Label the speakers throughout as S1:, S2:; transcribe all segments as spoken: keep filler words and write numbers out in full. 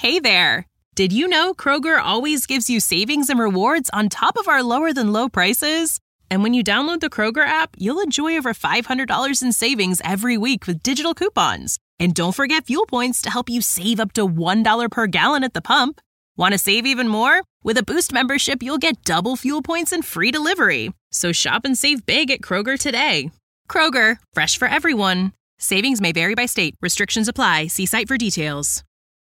S1: Hey there! Did you know Kroger always gives you savings and rewards on top of our lower-than-low prices? And when you download the Kroger app, you'll enjoy over five hundred dollars in savings every week with digital coupons. And don't forget fuel points to help you save up to one dollar per gallon at the pump. Want to save even more? With a Boost membership, you'll get double fuel points and free delivery. So shop and save big at Kroger today. Kroger, fresh for everyone. Savings may vary by state. Restrictions apply. See site for details.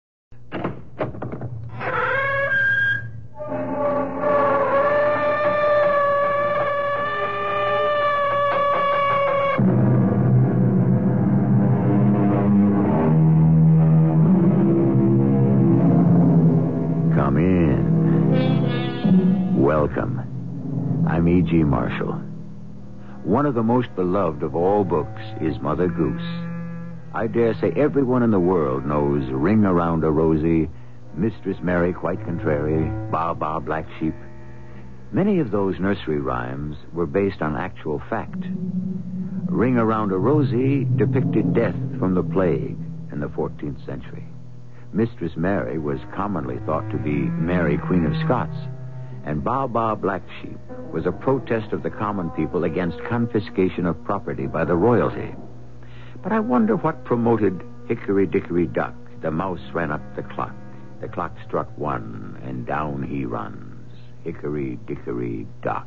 S2: Come in. Welcome. I'm E G. Marshall. One of the most beloved of all books is Mother Goose. I dare say everyone in the world knows Ring Around a Rosy, Mistress Mary Quite Contrary, Baa Baa Black Sheep. Many of those nursery rhymes were based on actual fact. Ring Around a Rosy depicted death from the plague in the fourteenth century. Mistress Mary was commonly thought to be Mary, Queen of Scots, and Baa Baa Black Sheep was a protest of the common people against confiscation of property by the royalty. But I wonder what promoted Hickory Dickory Dock. The mouse ran up the clock. The clock struck one, and down he runs. Hickory Dickory Dock.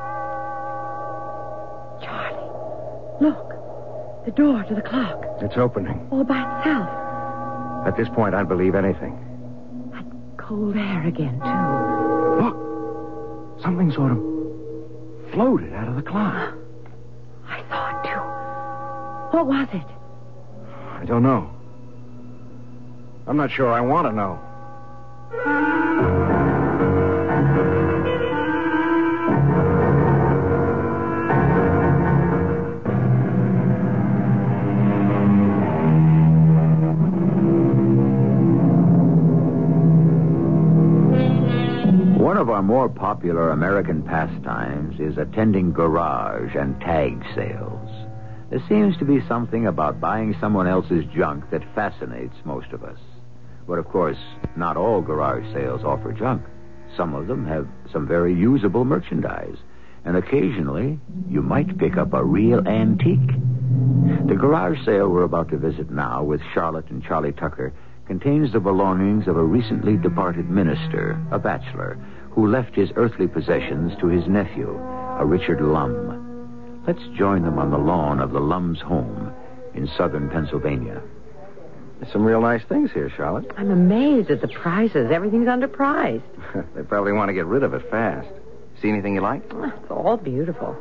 S3: Charlie, look. The door to the clock.
S4: It's opening.
S3: All by itself.
S4: At this point, I'd believe anything.
S3: That cold air again, too.
S4: Look. Something sort of floated out of the clock.
S3: I saw it, too. What was it?
S4: I don't know. I'm not sure I want to know.
S2: One of our more popular American pastimes is attending garage and tag sales. There seems to be something about buying someone else's junk that fascinates most of us. But of course, not all garage sales offer junk. Some of them have some very usable merchandise, and occasionally you might pick up a real antique. The garage sale we're about to visit now with Charlotte and Charlie Tucker contains the belongings of a recently departed minister, a bachelor, who left his earthly possessions to his nephew, a Richard Lum. Let's join them on the lawn of the Lum's home in southern Pennsylvania.
S4: There's some real nice things here, Charlotte.
S3: I'm amazed at the prices. Everything's underpriced.
S4: They probably want to get rid of it fast. See anything you like?
S3: It's all beautiful.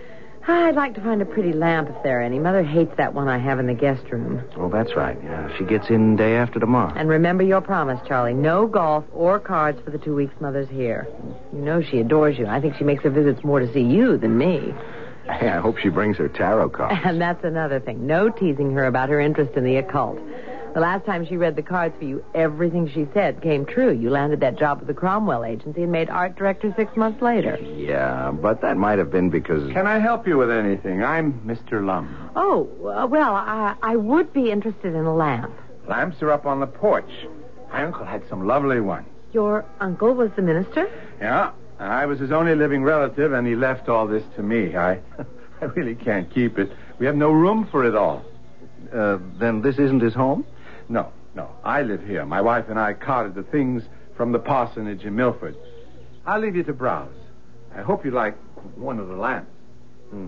S3: I'd like to find a pretty lamp if there are any. Mother hates that one I have in the guest room.
S4: Oh, that's right. Yeah, she gets in day after tomorrow.
S3: And remember your promise, Charlie. No golf or cards for the two weeks Mother's here. You know she adores you. I think she makes her visits more to see you than me.
S4: Hey, I hope she brings her tarot cards.
S3: And that's another thing. No teasing her about her interest in the occult. The last time she read the cards for you, everything she said came true. You landed that job with the Cromwell Agency and made art director six months later.
S4: Yeah, but that might have been because...
S5: Can I help you with anything? I'm Mister Lum.
S3: Oh, uh, well, I, I would be interested in a lamp.
S5: Lamps are up on the porch. My uncle had some lovely ones.
S3: Your uncle was the minister?
S5: Yeah, I was his only living relative, and he left all this to me. I, I really can't keep it. We have no room for it all.
S4: Uh, then this isn't his home?
S5: No, no. I live here. My wife and I carted the things from the parsonage in Milford. I'll leave you to browse. I hope you like one of the lamps.
S4: Hmm.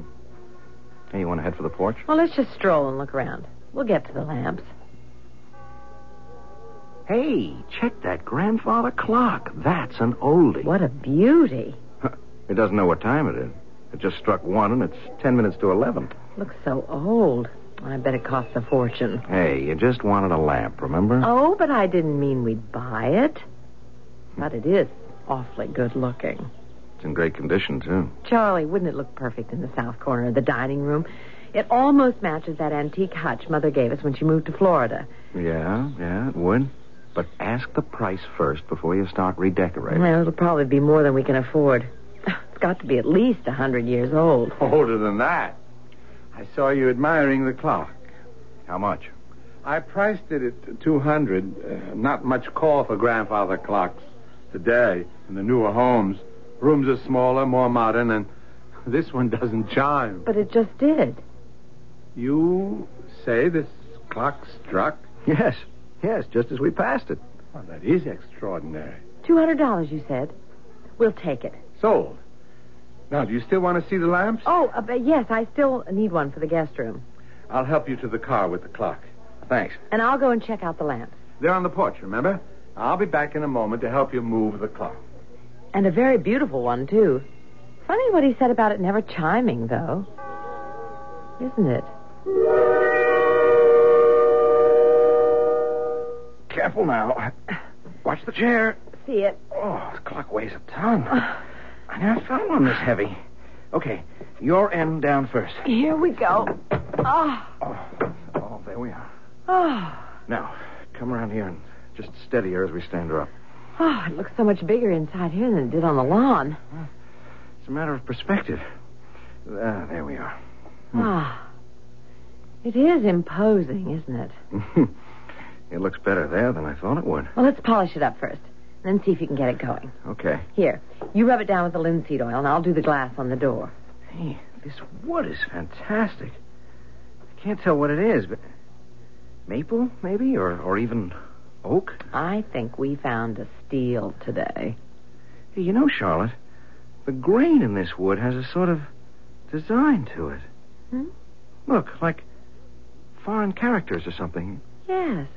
S4: Hey, you want to head for the porch?
S3: Well, let's just stroll and look around. We'll get to the lamps.
S4: Hey, check that grandfather clock. That's an oldie.
S3: What a beauty.
S4: It doesn't know what time it is. It just struck one, and it's ten minutes to eleven.
S3: Looks so old. I bet it costs a fortune.
S4: Hey, you just wanted a lamp, remember?
S3: Oh, but I didn't mean we'd buy it. But it is awfully good looking.
S4: It's in great condition, too.
S3: Charlie, wouldn't it look perfect in the south corner of the dining room? It almost matches that antique hutch Mother gave us when she moved to Florida.
S4: Yeah, yeah, it would. But ask the price first before you start redecorating.
S3: Well, it'll probably be more than we can afford. It's got to be at least a hundred years old.
S5: Older than that. I saw you admiring the clock.
S4: How much?
S5: I priced it at two hundred. Uh, not much call for grandfather clocks today in the newer homes. Rooms are smaller, more modern, and this one doesn't chime.
S3: But it just did.
S5: You say this clock struck?
S4: Yes, yes, just as we passed it.
S5: Well, that is extraordinary.
S3: two hundred dollars, you said. We'll take it.
S5: Sold. Now, do you still want to see the lamps?
S3: Oh, uh, but yes, I still need one for the guest room.
S5: I'll help you to the car with the clock.
S4: Thanks.
S3: And I'll go and check out the lamps.
S5: They're on the porch, remember? I'll be back in a moment to help you move the clock.
S3: And a very beautiful one, too. Funny what he said about it never chiming, though. Isn't it?
S4: Careful now. Watch the chair.
S3: See it.
S4: Oh, the clock weighs a ton. I never found one this heavy. Okay, your end down first.
S3: Here we go. Oh.
S4: Oh, oh there we are.
S3: Oh.
S4: Now, come around here and just steady her as we stand her up.
S3: Oh, it looks so much bigger inside here than it did on the lawn.
S4: It's a matter of perspective. Uh, there we are.
S3: Ah. It is imposing, isn't it?
S4: It looks better there than I thought it would.
S3: Well, let's polish it up first. Then see if you can get it going.
S4: Okay.
S3: Here, you rub it down with the linseed oil, and I'll do the glass on the door.
S4: Hey, this wood is fantastic. I can't tell what it is, but maple, maybe, or or even oak.
S3: I think we found a steal today.
S4: Hey, you know, Charlotte, the grain in this wood has a sort of design to it.
S3: Hmm?
S4: Look, like foreign characters or something.
S3: Yes.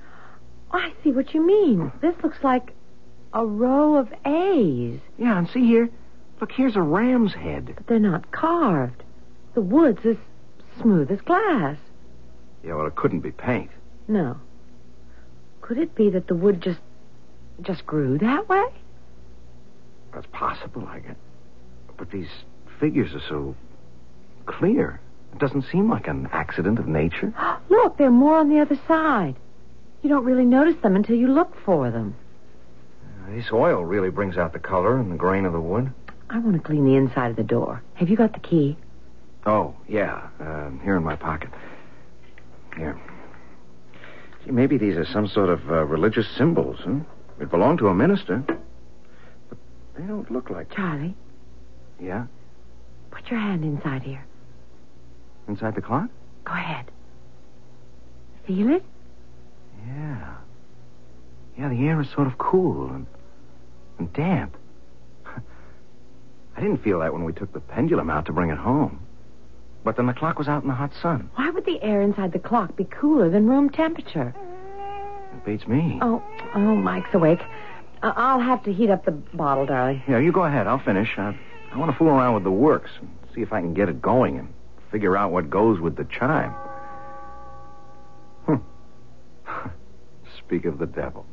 S3: I see what you mean. This looks like a row of A's.
S4: Yeah, and see here. Look, here's a ram's head.
S3: But they're not carved. The wood's as smooth as glass.
S4: Yeah, well, it couldn't be paint.
S3: No. Could it be that the wood just just grew that way?
S4: That's possible, I guess. But these figures are so clear. It doesn't seem like an accident of nature.
S3: Look, there are more on the other side. You don't really notice them until you look for them.
S4: Uh, this oil really brings out the color and the grain of the wood.
S3: I want to clean the inside of the door. Have you got the key?
S4: Oh, yeah. Uh, here in my pocket. Here. See, maybe these are some sort of uh, religious symbols, huh? It belonged to a minister. But they don't look like...
S3: Charlie,
S4: Yeah?
S3: put your hand inside here.
S4: Inside the clock?
S3: Go ahead. Feel it?
S4: Yeah. Yeah, the air is sort of cool and, and damp. I didn't feel that when we took the pendulum out to bring it home. But then the clock was out in the hot sun.
S3: Why would the air inside the clock be cooler than room temperature?
S4: It beats me.
S3: Oh, oh, Mike's awake. Uh, I'll have to heat up the bottle, darling.
S4: Yeah, you go ahead. I'll finish. I, I want to fool around with the works and see if I can get it going and figure out what goes with the chime. Hmm. Speak of the devil.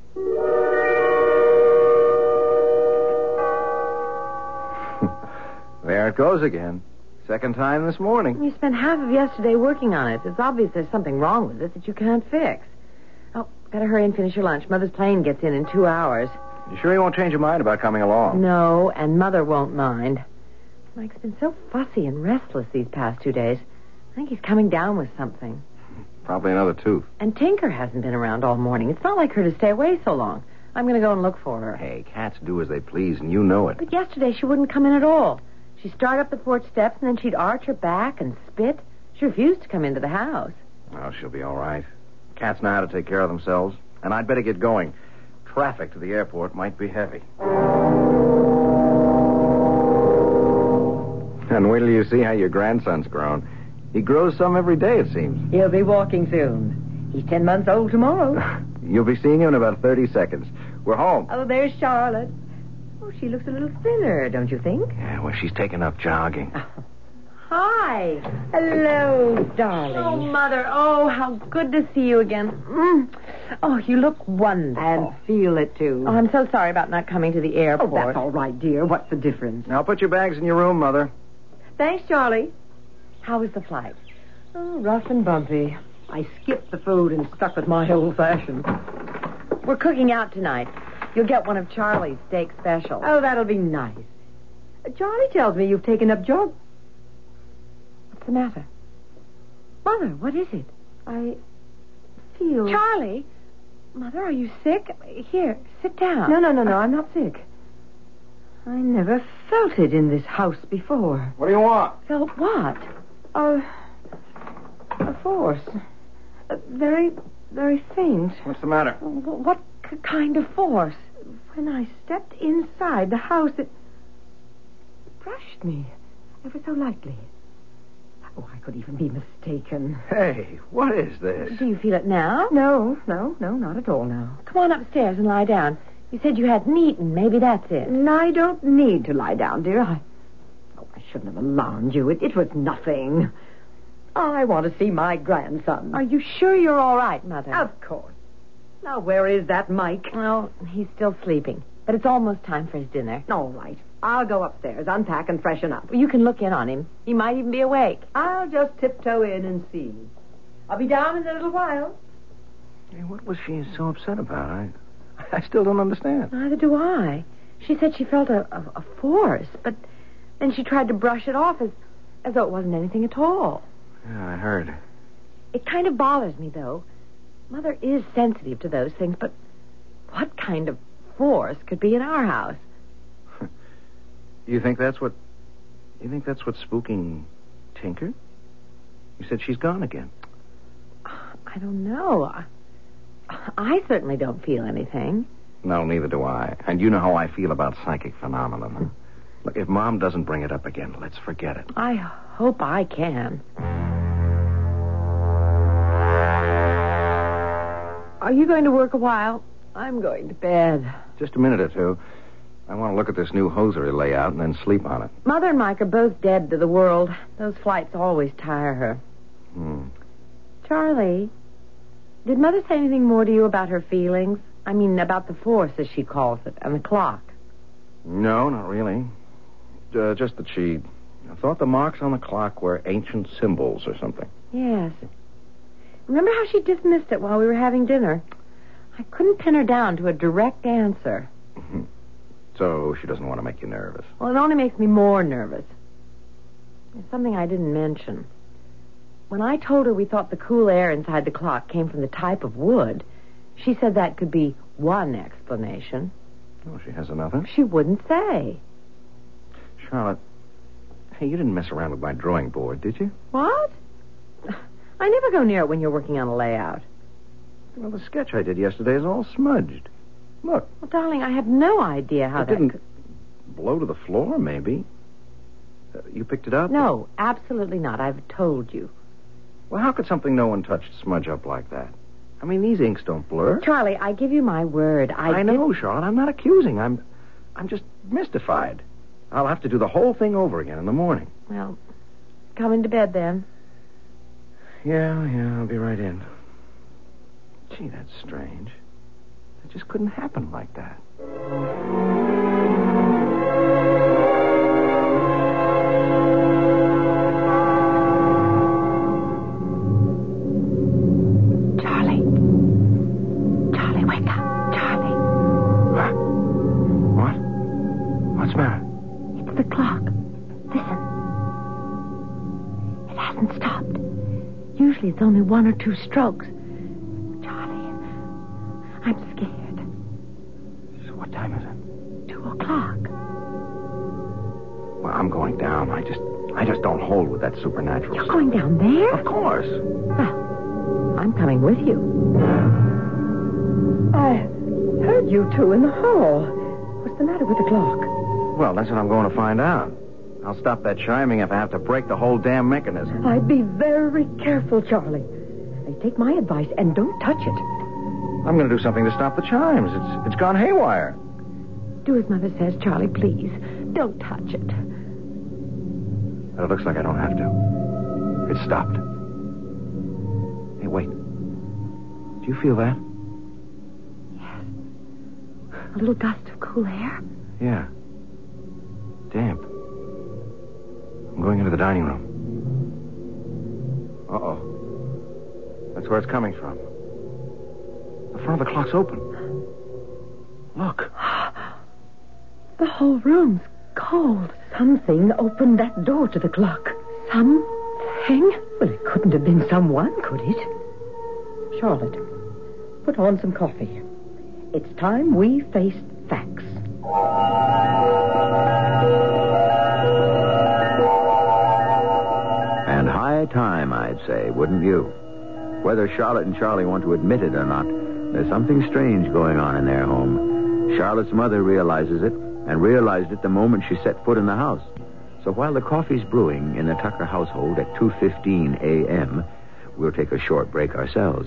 S4: There it goes again. Second time this morning.
S3: You spent half of yesterday working on it. It's obvious there's something wrong with it that you can't fix. Oh, better hurry and finish your lunch. Mother's plane gets in in two hours.
S4: You sure you won't change your mind about coming along?
S3: No, and Mother won't mind. Mike's been so fussy and restless these past two days. I think he's coming down with something.
S4: Probably another tooth.
S3: And Tinker hasn't been around all morning. It's not like her to stay away so long. I'm going to go and look for her.
S4: Hey, cats do as they please, and you know it.
S3: But yesterday she wouldn't come in at all. She'd start up the porch steps, and then she'd arch her back and spit. She refused to come into the house.
S4: Oh, she'll be all right. Cats know how to take care of themselves. And I'd better get going. Traffic to the airport might be heavy. And wait till you see how your grandson's grown. He grows some every day, it seems.
S3: He'll be walking soon. He's ten months old tomorrow.
S4: You'll be seeing him in about thirty seconds. We're home.
S3: Oh, there's Charlotte. Oh, she looks a little thinner, don't you think?
S4: Yeah, well, she's taken up jogging.
S3: Oh. Hi. Hello, darling. Oh, Mother. Oh, how good to see you again. Mm. Oh, you look wonderful.
S6: And feel it, too.
S3: Oh, I'm so sorry about not coming to the airport.
S6: Oh, that's all right, dear. What's the difference?
S4: Now, put your bags in your room, Mother.
S3: Thanks, Charlie. How was the flight?
S6: Oh, rough and bumpy. I skipped the food and stuck with my old-fashioned.
S3: We're cooking out tonight. You'll get one of Charlie's steak specials.
S6: Oh, that'll be nice. Uh, Charlie tells me you've taken up jog...
S3: What's the matter? Mother, what is it?
S6: I feel...
S3: Charlie! Mother, are you sick? Here, sit down.
S6: No, no, no, no, I'm not sick. I never felt it in this house before.
S4: What do you want?
S3: Felt what?
S6: Uh, a force. Uh, very, very faint.
S4: What's the matter?
S6: W- What k- kind of force? When I stepped inside the house, it brushed me ever so lightly. Oh, I could even be mistaken.
S4: Hey, what is this?
S3: Do you feel it now?
S6: No, no, no, not at all now.
S3: Come on upstairs and lie down. You said you hadn't eaten. Maybe that's it.
S6: And I don't need to lie down, dear. I... Oh, I shouldn't have alarmed you. It, it was nothing. I want to see my grandson.
S3: Are you sure you're all right, Mother?
S6: Of course. Now, where is that Mike?
S3: Well, he's still sleeping. But it's almost time for his dinner.
S6: All right. I'll go upstairs, unpack and freshen up.
S3: You can look in on him. He might even be awake.
S6: I'll just tiptoe in and see. I'll be down in a little while.
S4: Hey, what was she so upset about? I, I still don't understand.
S3: Neither do I. She said she felt a, a, a force, but then she tried to brush it off as, as though it wasn't anything at all.
S4: Yeah, I heard.
S3: It kind of bothers me, though. Mother is sensitive to those things, but what kind of force could be in our house?
S4: You think that's what... You think that's what's spooking Tinker? You said she's gone again.
S3: I don't know. I, I certainly don't feel anything.
S4: No, neither do I. And you know how I feel about psychic phenomena. Look, if Mom doesn't bring it up again, let's forget it.
S3: I hope I can. Are you going to work a while? I'm going to bed.
S4: Just a minute or two. I want to look at this new hosiery layout and then sleep on it.
S3: Mother and Mike are both dead to the world. Those flights always tire her.
S4: Hmm.
S3: Charlie, did Mother say anything more to you about her feelings? I mean, about the force, as she calls it, and the clock.
S4: No, not really. Uh, just that she thought the marks on the clock were ancient symbols or something.
S3: Yes. Remember how she dismissed it while we were having dinner? I couldn't pin her down to a direct answer.
S4: Mm-hmm. So she doesn't want to make you nervous.
S3: Well, it only makes me more nervous. There's something I didn't mention. When I told her we thought the cool air inside the clock came from the type of wood, she said that could be one explanation.
S4: Oh, she has another?
S3: She wouldn't say.
S4: Charlotte, hey, you didn't mess around with my drawing board, did you?
S3: What? I never go near it when you're working on a layout.
S4: Well, the sketch I did yesterday is all smudged. Look.
S3: Well, darling, I have no idea how
S4: it
S3: that
S4: didn't
S3: could...
S4: blow to the floor, maybe. Uh, you picked it up?
S3: No, absolutely not. I've told you.
S4: Well, how could something no one touched smudge up like that? I mean, these inks don't blur.
S3: Charlie, I give you my word. I,
S4: I know, Charlotte. I'm not accusing. I'm, I'm just mystified. I'll have to do the whole thing over again in the morning.
S3: Well, come into bed then.
S4: Yeah, yeah, I'll be right in. Gee, that's strange. It just couldn't happen like that.
S3: Charlie. Charlie, wake up. Charlie.
S4: What? What? What's the matter?
S3: It's the clock. Listen. It hasn't stopped. Usually it's only one or two strokes. Charlie, I'm scared.
S4: So what time is it?
S3: Two o'clock.
S4: Well, I'm going down. I just, I just don't hold with that supernatural
S3: You're
S4: stuff.
S3: going down there?
S4: Of course.
S3: Well, I'm coming with you.
S6: I heard you two in the hall. What's the matter with the clock?
S4: Well, that's what I'm going to find out. I'll stop that chiming if I have to break the whole damn mechanism.
S6: I'd be very careful, Charlie. Now, take my advice and don't touch it.
S4: I'm going to do something to stop the chimes. It's it's gone haywire.
S3: Do as Mother says, Charlie, please. Don't touch it.
S4: But it looks like I don't have to. It stopped. Hey, wait. Do you feel that?
S3: Yes. A little gust of cool air.
S4: Yeah. Damp. I'm going into the dining room. Uh-oh. That's where it's coming from. The front of the clock's open. Look.
S3: The whole room's cold.
S6: Something opened that door to the clock.
S3: Something?
S6: Well, it couldn't have been someone, could it? Charlotte, put on some coffee. It's time we faced facts.
S2: And high time, I'd say, wouldn't you? Whether Charlotte and Charlie want to admit it or not, there's something strange going on in their home. Charlotte's mother realizes it, and realized it the moment she set foot in the house. So while the coffee's brewing in the Tucker household at two fifteen a.m., we'll take a short break ourselves.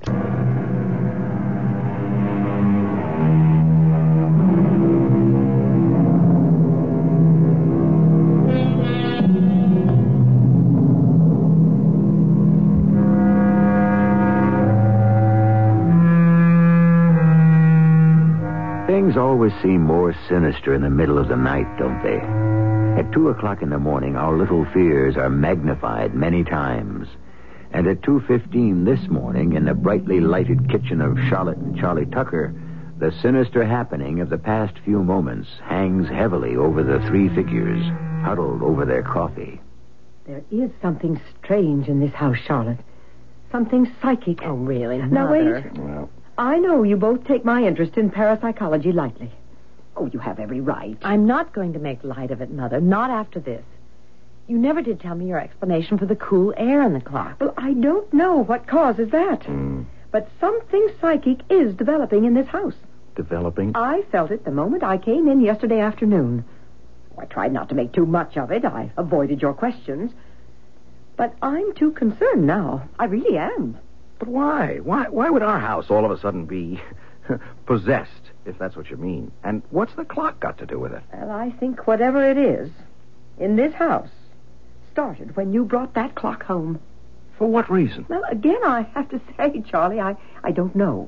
S2: Things always seem more sinister in the middle of the night, don't they? At two o'clock in the morning, our little fears are magnified many times. And at two fifteen this morning, in the brightly lighted kitchen of Charlotte and Charlie Tucker, the sinister happening of the past few moments hangs heavily over the three figures, huddled over their coffee.
S6: There is something strange in this house, Charlotte. Something psychic.
S3: Oh, really,
S6: Now,
S3: Mother?
S6: wait.
S4: Well,
S6: I know you both take my interest in parapsychology lightly. Oh, you have every right.
S3: I'm not going to make light of it, Mother. Not after this. You never did tell me your explanation for the cool air in the clock.
S6: Well, I don't know what causes that.
S4: mm,
S6: But something psychic is developing in this house.
S4: developing.
S6: I felt it the moment I came in yesterday afternoon. I tried not to make too much of it. I avoided your questions. But I'm too concerned now. I really am.
S4: But why? Why Why would our house all of a sudden be possessed, if that's what you mean? And what's the clock got to do with it?
S6: Well, I think whatever it is in this house started when you brought that clock home.
S4: For what reason?
S6: Well, again, I have to say, Charlie, I, I don't know.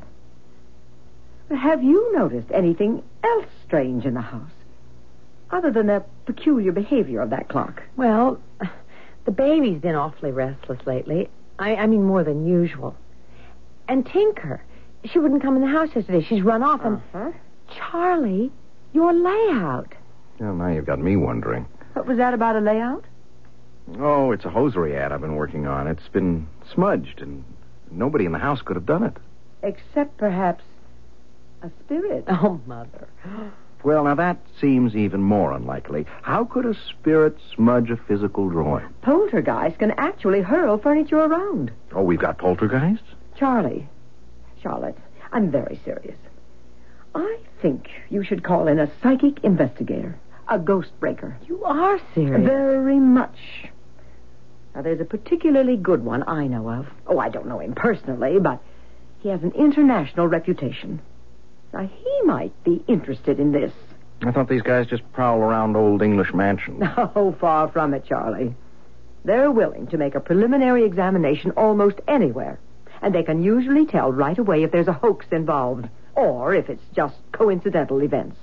S6: But have you noticed anything else strange in the house? Other than the peculiar behavior of that clock?
S3: Well, the baby's been awfully restless lately. I, I mean, more than usual. And Tinker, she wouldn't come in the house yesterday. She's run off. And
S6: Uh-huh.
S3: Charlie, your layout.
S4: Well, now you've got me wondering.
S6: What was that about a layout?
S4: Oh, it's a hosiery ad I've been working on. It's been smudged, and nobody in the house could have done it.
S6: Except perhaps a spirit.
S3: Oh, Mother.
S4: Well, now that seems even more unlikely. How could a spirit smudge a physical drawing?
S6: Poltergeist can actually hurl furniture around.
S4: Oh, we've got poltergeists?
S6: Charlie, Charlotte, I'm very serious. I think you should call in a psychic investigator, a ghost breaker.
S3: You are serious.
S6: Very much. Now, there's a particularly good one I know of. Oh, I don't know him personally, but he has an international reputation. Now, he might be interested in this.
S4: I thought these guys just prowl around old English mansions.
S6: No, far from it, Charlie. They're willing to make a preliminary examination almost anywhere, and they can usually tell right away if there's a hoax involved, or if it's just coincidental events.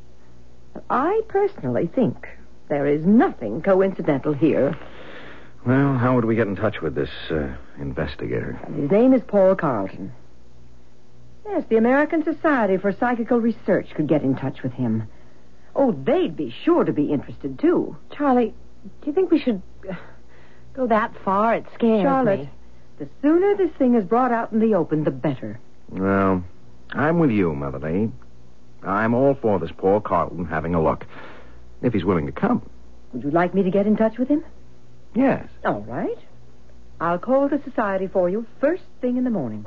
S6: I personally think there is nothing coincidental here.
S4: Well, how would we get in touch with this uh, investigator?
S6: His name is Paul Carlton. Yes, the American Society for Psychical Research could get in touch with him. Oh, they'd be sure to be interested, too.
S3: Charlie, do you think we should uh, go that far? It scares
S6: Charlotte,
S3: me.
S6: the sooner this thing is brought out in the open, the better.
S4: Well, I'm with you, Motherly. I'm all for this Paul Carlton having a look, if he's willing to come.
S6: Would you like me to get in touch with him?
S4: Yes.
S6: All right. I'll call the society for you first thing in the morning.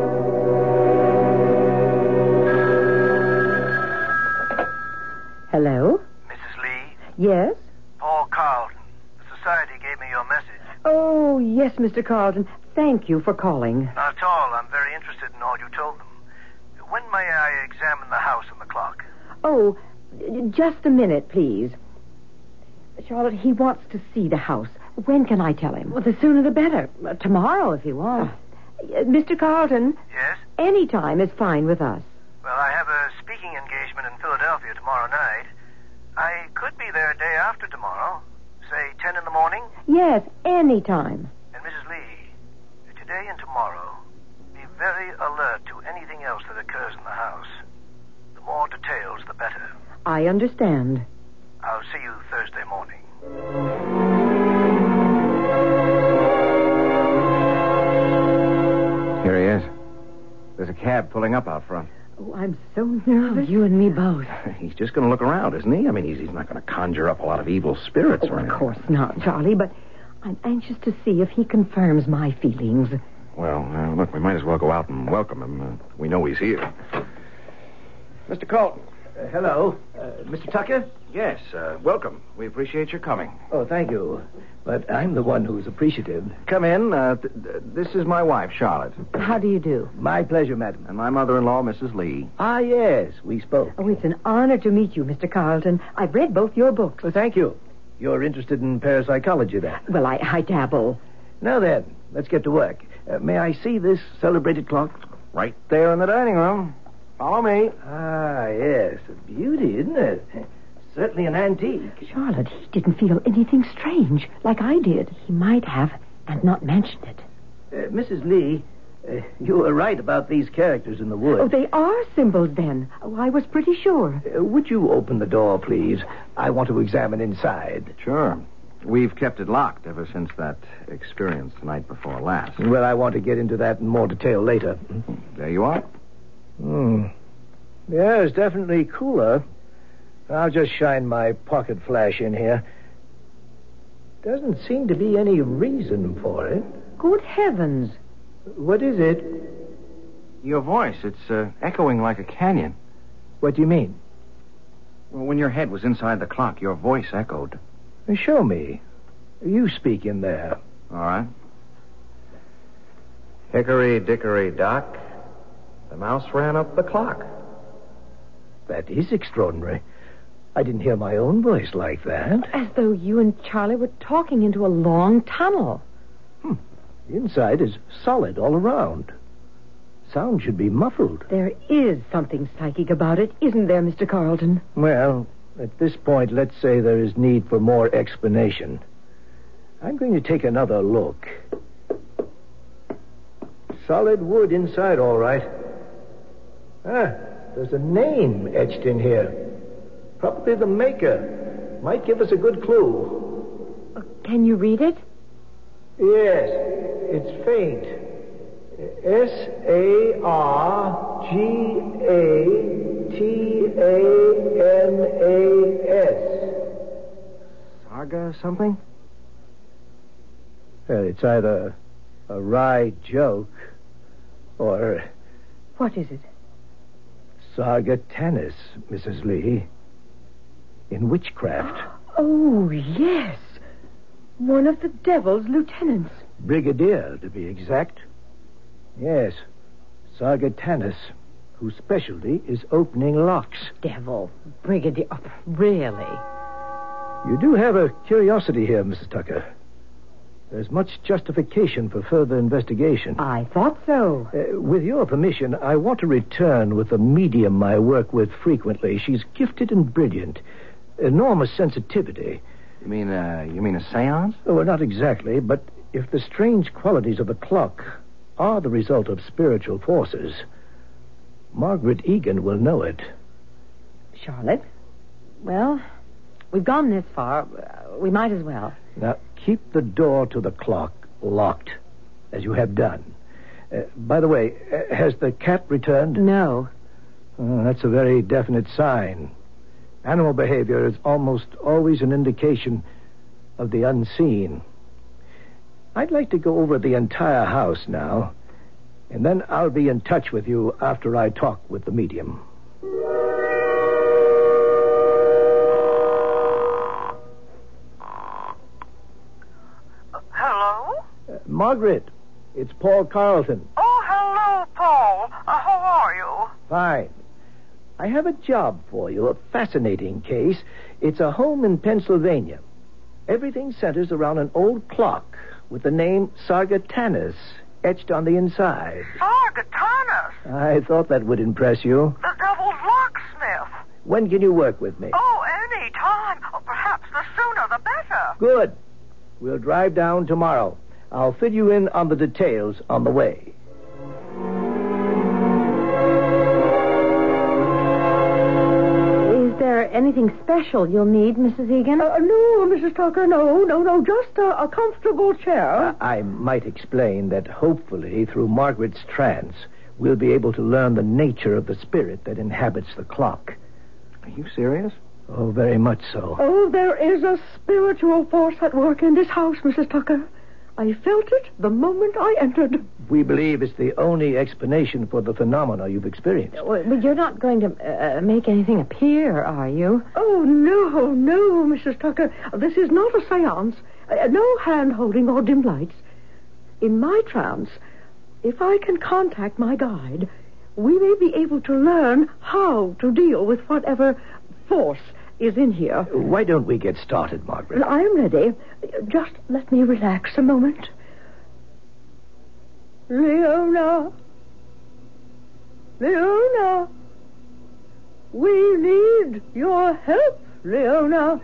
S6: Hello?
S7: Missus Lee,
S6: Yes?
S7: Paul Carlton. The society gave me your message.
S6: Oh, yes, Mister Carlton. Thank you for calling.
S7: Not at all. I'm very interested in all you told them. When may I examine the house and the clock?
S6: Oh, just a minute, please. Charlotte, he wants to see the house. When can I tell him?
S3: Well, the sooner the better. Uh, tomorrow, if you want.
S6: Uh, Mister Carlton,
S7: Yes?
S6: any time is fine with us.
S7: Well, I have a speaking engagement in Philadelphia tomorrow night. I could be there a day after tomorrow. Say ten in the morning.
S6: Yes, any time.
S7: And Missus Lee, today and tomorrow, be very alert to anything else that occurs in the house. The more details, the better.
S6: I understand.
S7: I'll see you Thursday morning.
S4: Here he is. The there's a cab pulling up out front.
S6: Oh, I'm so nervous.
S3: Oh, you and me both.
S4: He's just going to look around, isn't he? I mean, he's, he's not going to conjure up a lot of evil spirits
S6: Oh,
S4: or
S6: of
S4: anything.
S6: course not, Charlie, but I'm anxious to see if he confirms my feelings.
S4: Well, uh, look, we might as well go out and welcome him. Uh, we know he's here. Mister Colton.
S8: Uh, hello. Uh, Mister Tucker?
S4: Yes, uh, welcome. We appreciate your coming.
S8: Oh, thank you. But I'm the one who's appreciative.
S4: Come in. Uh, th- th- this is my wife, Charlotte.
S3: How do you do?
S8: My pleasure, madam.
S4: And my mother-in-law, Missus Lee.
S8: Ah, yes, we spoke.
S6: Oh, it's an honor to meet you, Mister Carlton. I've read both your books.
S8: Well, thank you. You're interested in parapsychology, then?
S6: Well, I, I dabble.
S8: Now then, let's get to work. Uh, may I see this celebrated clock?
S4: Right there in the dining room. Follow me.
S8: Ah, yes. A beauty, isn't it? Certainly an antique.
S6: Charlotte, he didn't feel anything strange, like I did.
S3: He might have and not mentioned it.
S8: Uh, Missus Lee, uh, you were right about these characters in the wood.
S6: Oh, they are symbols, then. Oh, I was pretty sure.
S8: Uh, would you open the door, please? I want to examine inside.
S4: Sure. We've kept it locked ever since that experience the night before last.
S8: Well, I want to get into that in more detail later.
S4: There you are.
S8: Hmm. Yeah, it's definitely cooler. I'll just shine my pocket flash in here. Doesn't seem to be any reason for it.
S6: Good heavens.
S8: What is it?
S4: Your voice, it's uh, echoing like a canyon.
S8: What do you mean?
S4: Well, when your head was inside the clock, your voice echoed.
S8: Show me. You speak in there.
S4: All right. Hickory dickory dock, the mouse ran up the clock.
S8: That is extraordinary. I didn't hear my own voice like that.
S3: As though you and Charlie were talking into a long tunnel.
S8: Hmm. The inside is solid all around. Sound should be muffled.
S6: There is something psychic about it, isn't there, Mister Carlton?
S8: Well, at this point, let's say there is need for more explanation. I'm going to take another look. Solid wood inside, all right. Ah, there's a name etched in here. Probably the maker. Might give us a good clue.
S3: Uh, can you read it?
S8: Yes, it's faint. S A R G A T A N A S.
S4: Saga something?
S8: Uh, it's either a wry joke or
S6: What is it?
S8: Sargatanis, Missus Lee. In witchcraft.
S6: Oh, yes. One of the devil's lieutenants.
S8: Brigadier, to be exact. Yes, Sargatanis, whose specialty is opening locks.
S3: Devil. Brigadier. Oh, really?
S8: You do have a curiosity here, Missus Tucker. There's much justification for further investigation.
S6: I thought so.
S8: Uh, with your permission, I want to return with a medium I work with frequently. She's gifted and brilliant. Enormous sensitivity.
S4: You mean, uh, you mean a seance?
S8: Oh, well, not exactly, but if the strange qualities of the clock are the result of spiritual forces, Margaret Egan will know it.
S3: Charlotte? Well, we've gone this far. Uh, we might as well.
S8: Now, keep the door to the clock locked, as you have done. Uh, by the way, uh, has the cat returned?
S3: No.
S8: Oh, that's a very definite sign. Animal behavior is almost always an indication of the unseen. I'd like to go over the entire house now, and then I'll be in touch with you after I talk with the medium.
S7: Hello?
S8: Uh, Margaret, it's Paul Carlton.
S7: Oh, hello, Paul. Uh, how are you?
S8: Fine. I have a job for you, a fascinating case. It's a home in Pennsylvania. Everything centers around an old clock with the name Sargatanis etched on the inside.
S7: Sargatanis?
S8: I thought that would impress you.
S7: The devil's locksmith.
S8: When can you work with me?
S7: Oh, any time. Oh, perhaps the sooner the better.
S8: Good. We'll drive down tomorrow. I'll fill you in on the details on the way.
S3: Is there anything special you'll need, Missus Egan?
S6: Uh, no, Missus Tucker, no, no, no, just a, a comfortable chair.
S8: Uh, I might explain that hopefully through Margaret's trance, we'll be able to learn the nature of the spirit that inhabits the clock.
S4: Are you serious?
S8: Oh, very much so.
S6: Oh, there is a spiritual force at work in this house, Missus Tucker. I felt it the moment I entered.
S8: We believe it's the only explanation for the phenomena you've experienced.
S3: But you're not going to uh, make anything appear, are you?
S6: Oh, no, no, Missus Tucker. This is not a seance. Uh, no hand-holding or dim lights. In my trance, if I can contact my guide, we may be able to learn how to deal with whatever force is in here.
S8: Why don't we get started, Margaret?
S6: I am ready. Just let me relax a moment. Leona. Leona. We need your help, Leona.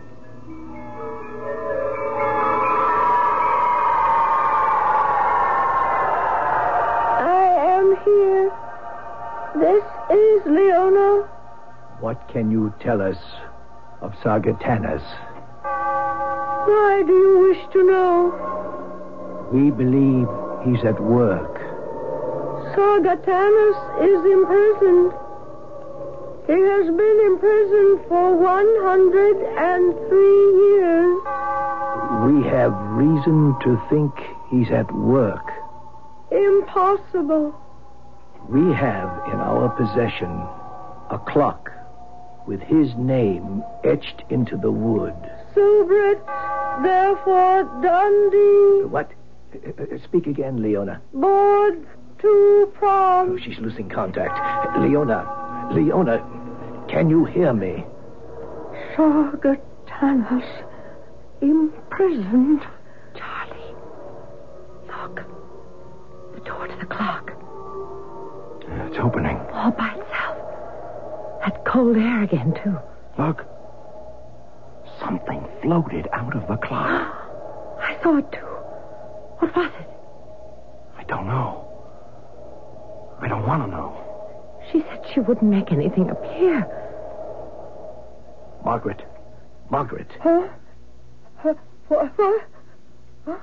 S6: I am here. This is Leona.
S8: What can you tell us of Sargatanas?
S6: Why do you wish to know?
S8: We believe he's at work.
S6: Sargatanas is imprisoned. He has been imprisoned for one hundred three years.
S8: We have reason to think he's at work.
S6: Impossible.
S8: We have in our possession a clock with his name etched into the wood.
S6: Subrit, therefore Dundee.
S8: What? Uh, uh, speak again, Leona.
S6: Board to
S8: Oh,
S6: prom.
S8: she's losing contact. Leona, Leona, can you hear me?
S6: Sargatanas imprisoned.
S3: Charlie, look. The door to the clock.
S4: It's opening.
S3: All by itself. That cold air again, too.
S4: Look. Something floated out of the clock.
S3: I saw it, too. What was it?
S4: I don't know. I don't want to know.
S3: She said she wouldn't make anything appear.
S8: Margaret. Margaret.
S6: Huh? Huh? What? What? Huh?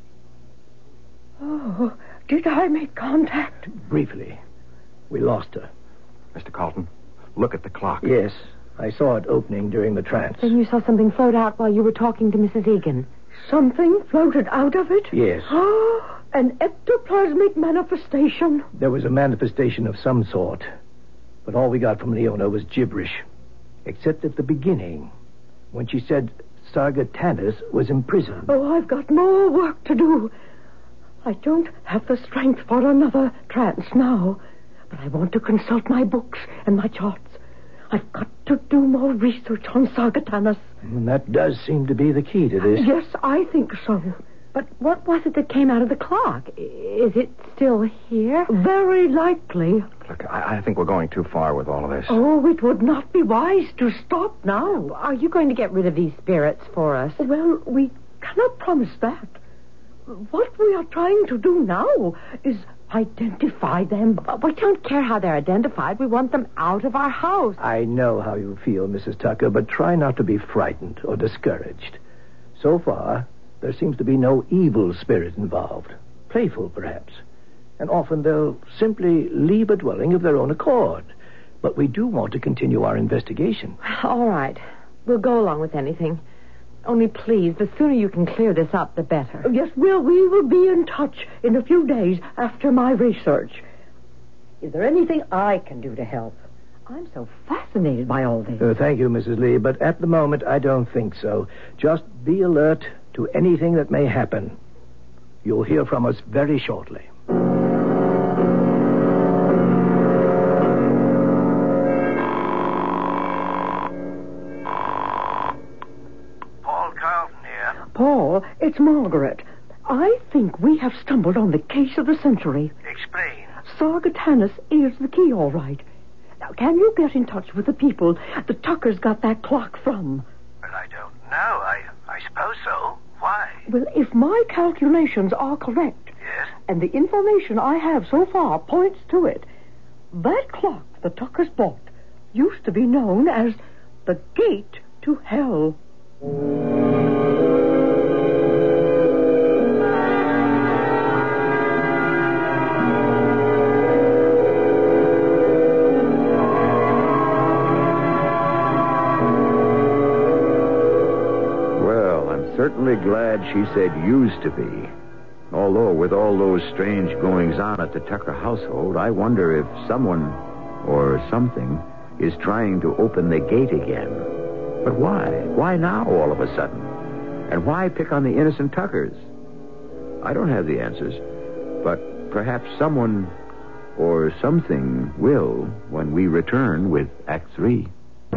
S6: Oh, did I make contact?
S8: Briefly. We lost her.
S4: Mister Carlton, look at the clock.
S8: Yes, I saw it opening during the trance.
S3: Then you saw something float out while you were talking to Missus Egan.
S6: Something floated out of it?
S8: Yes.
S6: Oh, an ectoplasmic manifestation.
S8: There was a manifestation of some sort, but all we got from Leona was gibberish, except at the beginning, when she said Sargatanas was imprisoned.
S6: Oh, I've got more work to do. I don't have the strength for another trance now, but I want to consult my books and my charts. I've got to do more research on Sargatanas.
S8: And that does seem to be the key to this.
S6: Yes, I think so.
S3: But what was it that came out of the clock? Is it still here?
S6: Very likely.
S4: Look, I, I think we're going too far with all of this.
S6: Oh, it would not be wise to stop now.
S3: Are you going to get rid of these spirits for us?
S6: Well, we cannot promise that. What we are trying to do now is identify them.
S3: But we don't care how they're identified. We want them out of our house.
S8: I know how you feel, Missus Tucker, but try not to be frightened or discouraged. So far, there seems to be no evil spirit involved. Playful, perhaps. And often they'll simply leave a dwelling of their own accord. But we do want to continue our investigation.
S3: All right. We'll go along with anything. Only please, the sooner you can clear this up, the better.
S6: Oh, yes, Will, we will be in touch in a few days after my research. Is there anything I can do to help? I'm so fascinated by all this.
S8: Uh, thank you, Missus Lee, but at the moment I don't think so. Just be alert to anything that may happen. You'll hear from us very shortly.
S6: Paul, it's Margaret. I think we have stumbled on the case of the century.
S7: Explain.
S6: Sargatanas is the key, all right. Now, can you get in touch with the people the Tuckers got that clock from?
S7: Well, I don't know. I, I suppose so. Why?
S6: Well, if my calculations are correct,
S7: Yes?
S6: and the information I have so far points to it, that clock the Tuckers bought used to be known as the Gate to Hell.
S2: certainly glad she said used to be. Although, with all those strange goings-on at the Tucker household, I wonder if someone, or something, is trying to open the gate again. But why? Why now, all of a sudden? And why pick on the innocent Tuckers? I don't have the answers, but perhaps someone or something will when we return with Act Three.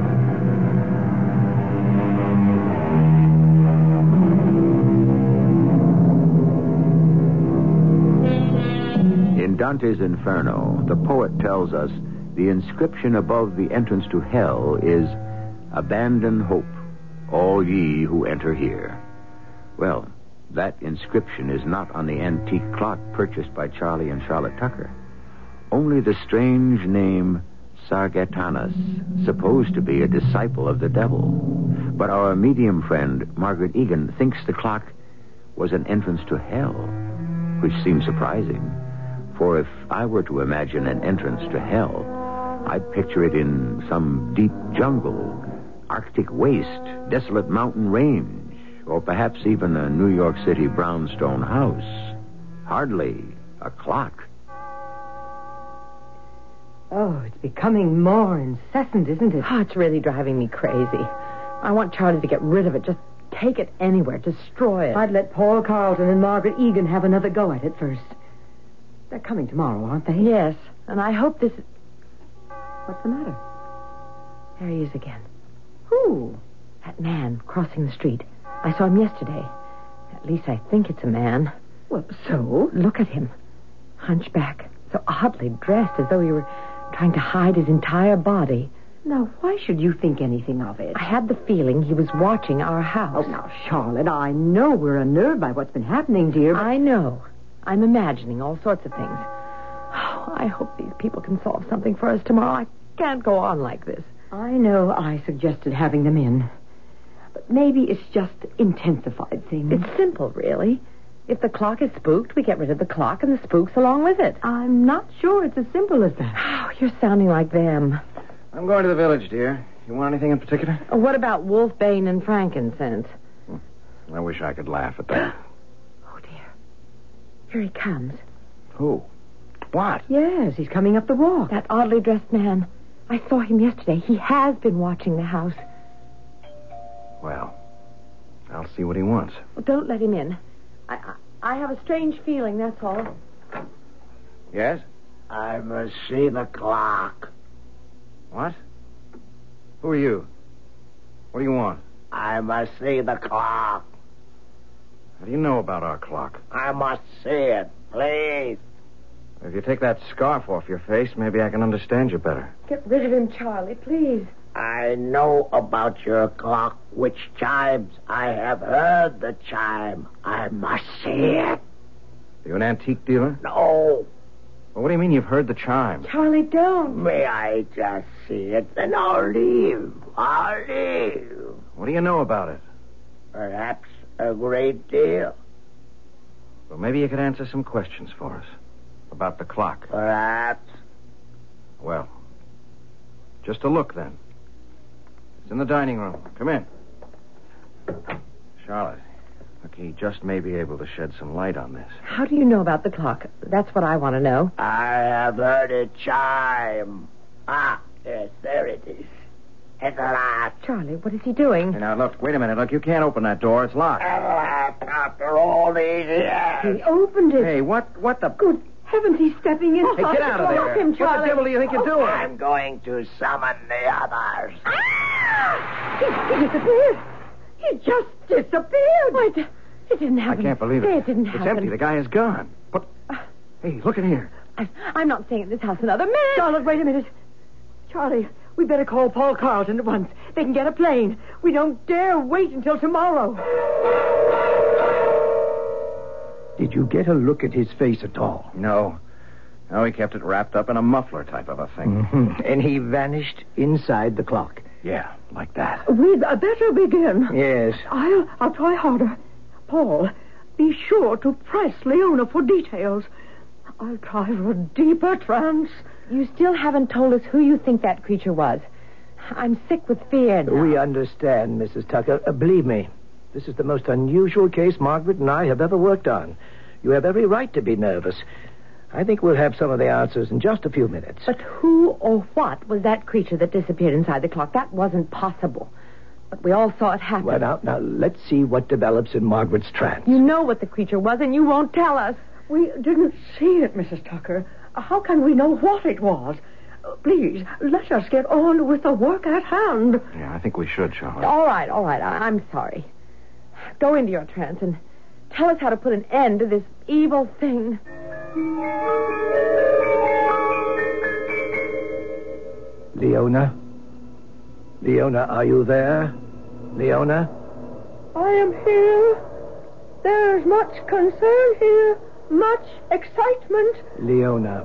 S2: In Dante's Inferno, the poet tells us the inscription above the entrance to hell is, "Abandon hope, all ye who enter here." Well, that inscription is not on the antique clock purchased by Charlie and Charlotte Tucker. Only the strange name Sargatanas, supposed to be a disciple of the devil. But our medium friend, Margaret Egan, thinks the clock was an entrance to hell, which seems surprising. For if I were to imagine an entrance to hell, I'd picture it in some deep jungle, Arctic waste, desolate mountain range, or perhaps even a New York City brownstone house. Hardly a clock.
S6: Oh, it's becoming more incessant, isn't it?
S3: Oh, it's really driving me crazy. I want Charlie to get rid of it. Just take it anywhere. Destroy it.
S6: I'd let Paul Carlton and Margaret Egan have another go at it first. They're coming tomorrow, aren't they?
S3: Yes, and I hope this...
S6: What's the matter?
S3: There he is again.
S6: Who?
S3: That man crossing the street. I saw him yesterday. At least I think it's a man.
S6: Well, so?
S3: Look at him. Hunchback. So oddly dressed, as though he were trying to hide his entire body.
S6: Now, why should you think anything of it?
S3: I had the feeling he was watching our house.
S6: Oh, now, Charlotte, I know we're unnerved by what's been happening, dear. But...
S3: I know. I'm imagining all sorts of things. Oh, I hope these people can solve something for us tomorrow. I can't go on like this.
S6: I know I suggested having them in. But maybe it's just intensified things.
S3: It's simple, really. If the clock is spooked, we get rid of the clock and the spooks along with it.
S6: I'm not sure it's as simple as that.
S3: Oh, you're sounding like them.
S4: I'm going to the village, dear. You want anything in particular?
S3: Oh, what about wolfbane and frankincense?
S4: I wish I could laugh at that.
S3: Oh, dear. Here he comes.
S4: Who? What?
S6: Yes, he's coming up the walk.
S3: That oddly dressed man. I saw him yesterday. He has been watching the house.
S4: Well, I'll see what he wants.
S3: Well, don't let him in. I, I I have a strange feeling, that's all.
S4: Yes?
S8: I must see the clock.
S4: What? Who are you? What do you want?
S8: I must see the clock.
S4: How do you know about our clock?
S8: I must see it, please.
S4: If you take that scarf off your face, maybe I can understand you better.
S3: Get rid of him, Charlie, please.
S8: I know about your clock, which chimes. I have heard the chime. I must see it.
S4: You an antique dealer?
S8: No.
S4: Well, what do you mean you've heard the chime?
S3: Charlie, don't.
S8: May I just see it, then I'll leave. I'll leave.
S4: What do you know about it?
S8: Perhaps a great deal.
S4: Well, maybe you could answer some questions for us. About the clock.
S8: Perhaps.
S4: Well, just a look, then. It's in the dining room. Come in. Charlotte, look, he just may be able to shed some light on this.
S3: How do you know about the clock? That's what I want to know.
S8: I have heard it chime. Ah, yes, there it is. It's locked.
S3: Charlie, what is he doing?
S4: Hey, now, look, wait a minute. Look, you can't open that door. It's locked.
S8: It's locked after all these years.
S6: He opened it.
S4: Hey, what, what the...
S6: Good heavens, he's stepping in.
S4: Hey, get out of there.
S3: him,
S4: What the
S3: Charlie.
S4: devil do you think you're doing?
S8: I'm going to summon the others.
S6: He, he disappeared. He just disappeared.
S3: Wait, it didn't happen.
S4: I can't believe
S3: Say
S4: it.
S3: it didn't
S4: It's
S3: happen.
S4: empty. The guy is gone. But, hey, look in here.
S3: I, I'm not staying at this house another minute.
S6: Charlotte, wait a minute. Charlie, we better call Paul Carlton at once. They can get a plane. We don't dare wait until tomorrow.
S8: Did you get a look at his face at all?
S4: No. No, he kept it wrapped up in a muffler type of a thing.
S8: Mm-hmm. And he vanished inside the clock.
S4: Yeah, like that.
S6: We'd better begin.
S8: Yes.
S6: I'll, I'll try harder. Paul, be sure to press Leona for details. I'll try for a deeper trance.
S3: You still haven't told us who you think that creature was. I'm sick with fear now.
S8: We understand, Missus Tucker. Uh, believe me, This is the most unusual case Margaret and I have ever worked on. You have every right to be nervous. I think we'll have some of the answers in just a few minutes.
S3: But who or what was that creature that disappeared inside the clock? That wasn't possible. But we all saw it happen.
S8: Well, now, now, let's see what develops in Margaret's trance.
S3: You know what the creature was, and you won't tell us.
S6: We didn't see it, Missus Tucker. How can we know what it was? Please, let us get on with the work at hand.
S4: Yeah, I think we should, Charlotte.
S3: All right, all right. I- I'm sorry. Go into your trance and tell us how to put an end to this evil thing.
S8: Leona? Leona, are you there? Leona?
S6: I am here. There's much concern here, much excitement.
S8: Leona.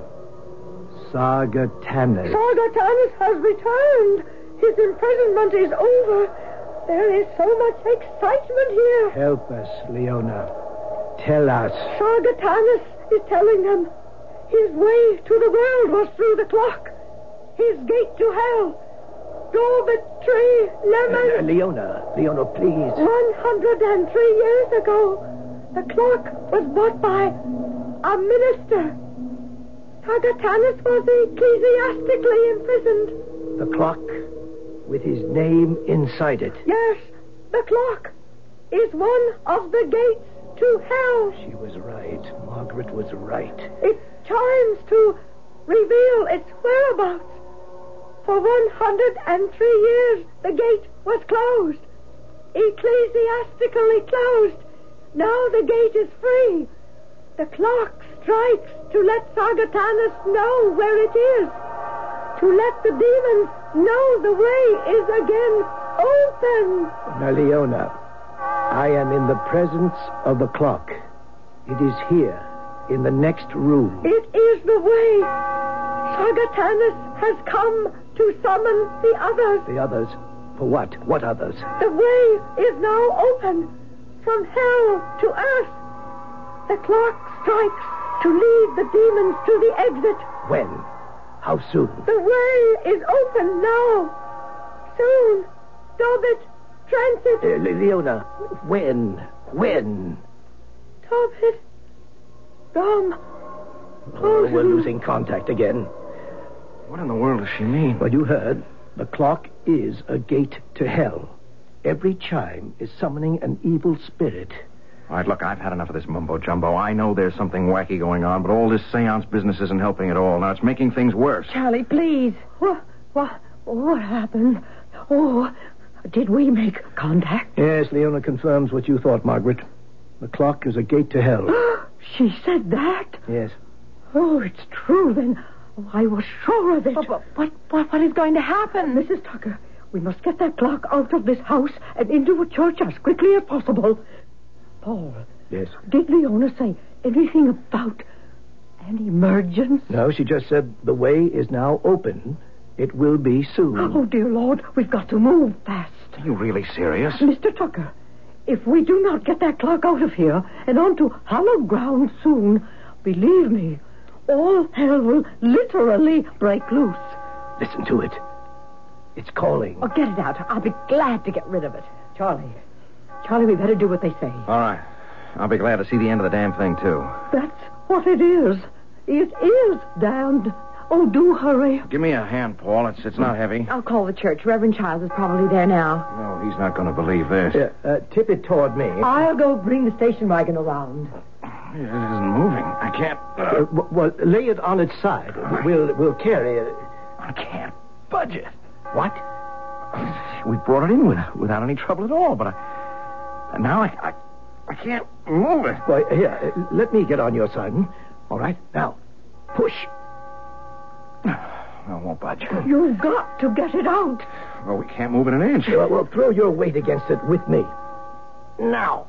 S8: Sargatanas.
S6: Sargatanas has returned. His imprisonment is over. There is so much excitement here.
S8: Help us, Leona. Tell us.
S6: Sargatanas is telling them his way to the world was through the clock. His gate to hell. Dormitory Lemon.
S8: Uh, Leona, Leona, please.
S6: One hundred and three years ago, the clock was bought by a minister. Sargatanas was ecclesiastically imprisoned.
S8: The clock with his name inside it.
S6: Yes, the clock is one of the gates to hell.
S8: She was right. Margaret was right.
S6: It chimes to reveal its whereabouts. For one hundred and three years, the gate was closed. Ecclesiastically closed. Now the gate is free. The clock strikes to let Sargatanas know where it is. To let the demons know the way is again open.
S8: Now, Leona, I am in the presence of the clock. It is here, in the next room.
S6: It is the way. Sargatanas has come to summon the others.
S8: The others? For what? What others?
S6: The way is now open from hell to earth. The clock strikes to lead the demons to the exit.
S8: When? How soon?
S6: The way is open now. Soon. Dobit, transit.
S8: Uh, Le- Leona, when? When?
S6: Dobit. Dom.
S8: Oh, we're losing contact again.
S4: What in the world does she mean?
S8: Well, you heard. The clock is a gate to hell. Every chime is summoning an evil spirit.
S4: All right, look, I've had enough of this mumbo-jumbo. I know there's something wacky going on, but all this seance business isn't helping at all. Now, it's making things worse.
S3: Charlie, please.
S6: What, what, what happened? Oh, did we make contact?
S8: Yes, Leona confirms what you thought, Margaret. The clock is a gate to hell.
S6: She said that?
S8: Yes.
S6: Oh, it's true, then. Oh, I was sure of it.
S3: But, but what, what, what is going to happen?
S6: Missus Tucker, we must get that clock out of this house and into a church as quickly as possible. Paul.
S8: Yes?
S6: Did Leona say anything about an emergence?
S8: No, she just said the way is now open. It will be soon.
S6: Oh, dear Lord, we've got to move fast.
S4: Are you really serious?
S6: Mister Tucker, if we do not get that clock out of here and onto hallowed ground soon, believe me, all hell will literally break loose.
S8: Listen to it. It's calling.
S3: Oh, get it out. I'll be glad to get rid of it.
S6: Charlie, Charlie, we better do what they say.
S4: All right. I'll be glad to see the end of the damn thing, too.
S6: That's what it is. It is damned. Oh, do hurry.
S4: Give me a hand, Paul. It's it's not heavy.
S3: I'll call the church. Reverend Childs is probably there now.
S4: No, he's not going to believe this.
S8: Yeah, uh, tip it toward me.
S6: I'll go bring the station wagon around.
S4: It isn't moving. I can't...
S8: Uh,
S4: Uh,
S8: w- well, lay it on its side. We'll we'll carry it.
S4: I can't budge it.
S8: What?
S4: We brought it in with, without any trouble at all, but I... And now I, I... I can't move it.
S8: Why, here, uh, let me get on your side. Hmm? All right, now, push.
S4: I won't budge.
S6: You've got to get it out.
S4: Well, we can't move it an inch.
S8: Well, well, throw your weight against it with me.
S4: Now.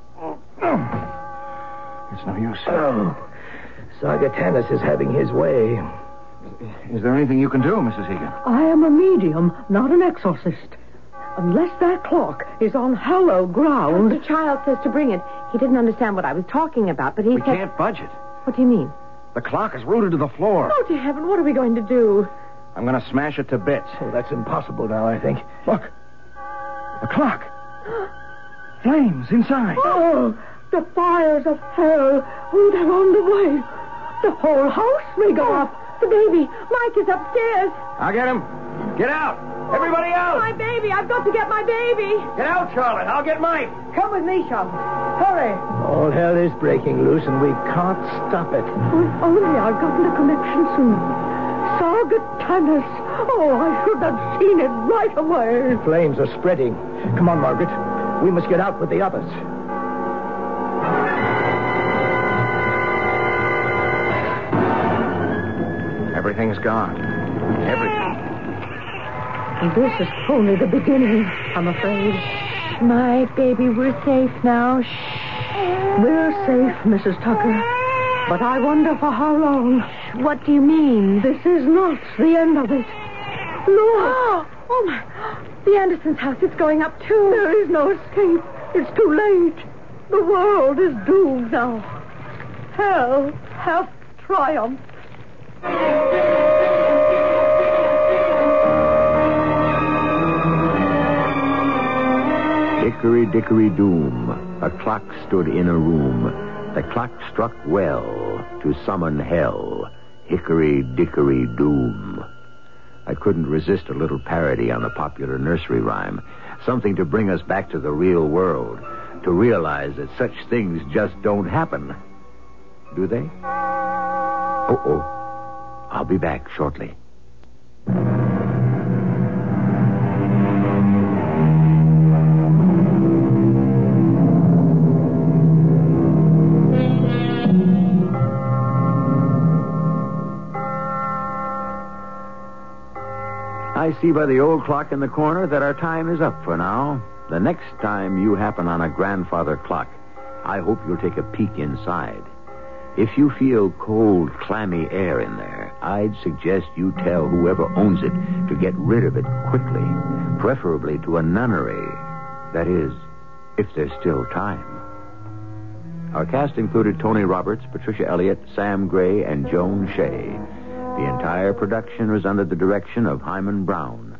S4: It's no use.
S8: Oh, Sargatanas is having his way.
S4: Is there anything you can do, Missus Egan?
S6: I am a medium, not an exorcist. Unless that clock is on hallowed ground...
S3: The child says to bring it. He didn't understand what I was talking about, but he
S4: We
S3: said...
S4: can't budge it.
S3: What do you mean?
S4: The clock is rooted to the floor.
S3: Oh, dear heaven, what are we going to do?
S4: I'm going to smash it to bits.
S8: Oh, that's impossible now, I think.
S4: Look. The clock.
S8: Flames inside.
S6: Oh, the fires of hell. Oh, they're on the way. The whole house may go up. The baby. Mike is upstairs.
S4: I'll get him. Get out. Everybody out.
S6: My baby. I've got to get my baby.
S4: Get out, Charlotte. I'll get Mike.
S6: Come with me, Charlotte. Hurry.
S8: All hell is breaking loose, and we can't stop it.
S6: Oh, if only I'd gotten a connection sooner. Sargent Tannis. Oh, I should have seen it right away.
S8: Flames are spreading. Come on, Margaret. We must get out with the others.
S4: Everything's gone. Everything.
S6: This is only the beginning, I'm afraid.
S3: My baby, we're safe now. Shh.
S6: We're safe, Missus Tucker. But I wonder for how long.
S3: What do you mean?
S6: This is not the end of it. Look!
S3: Oh, oh my. The Andersons' house is going up, too.
S6: There is no escape. It's too late. The world is doomed now. Hell hath triumphed.
S2: Hickory dickory doom, a clock stood in a room. The clock struck well to summon hell. Hickory dickory doom. I couldn't resist a little parody on the popular nursery rhyme. Something to bring us back to the real world. To realize that such things just don't happen. Do they? Uh-oh. I'll be back shortly. I see by the old clock in the corner that our time is up for now. The next time you happen on a grandfather clock, I hope you'll take a peek inside. If you feel cold, clammy air in there, I'd suggest you tell whoever owns it to get rid of it quickly, preferably to a nunnery. That is, if there's still time. Our cast included Tony Roberts, Patricia Elliott, Sam Gray, and Joan Shea. The entire production was under the direction of Hyman Brown.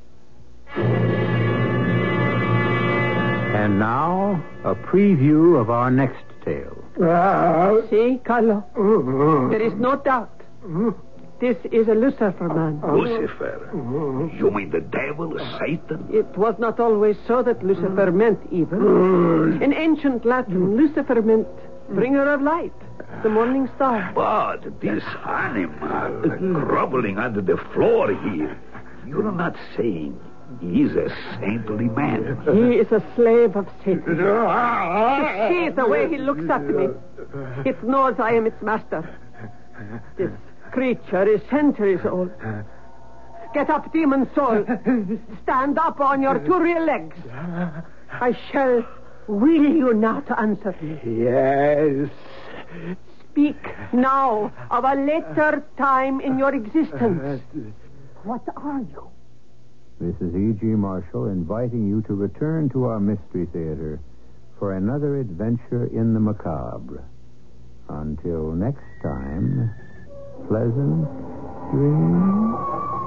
S2: And now, a preview of our next tale.
S6: See, Carlo? There is no doubt. This is a Lucifer man.
S9: Lucifer? You mean the devil, Satan?
S6: It was not always so that Lucifer meant evil. In ancient Latin, Lucifer meant bringer of light, the morning star.
S9: But this animal groveling under the floor here, you're not saying he's a saintly man.
S6: He is a slave of Satan. See the way he looks at me. It knows I am its master. This creature is centuries old. Get up, demon soul. Stand up on your two real legs. I shall will you not answer me?
S8: Yes.
S6: Speak now of a later time in your existence. What are you?
S2: This is E G. Marshall inviting you to return to our Mystery Theater for another adventure in the macabre. Until next time, pleasant dreams.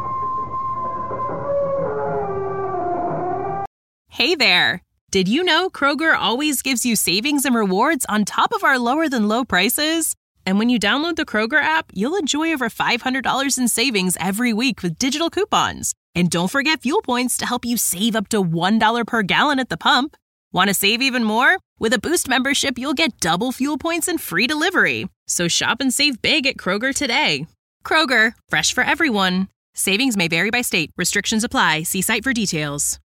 S1: Hey there. Did you know Kroger always gives you savings and rewards on top of our lower-than-low prices? And when you download the Kroger app, you'll enjoy over five hundred dollars in savings every week with digital coupons. And don't forget fuel points to help you save up to one dollar per gallon at the pump. Want to save even more? With a Boost membership, you'll get double fuel points and free delivery. So shop and save big at Kroger today. Kroger, fresh for everyone. Savings may vary by state. Restrictions apply. See site for details.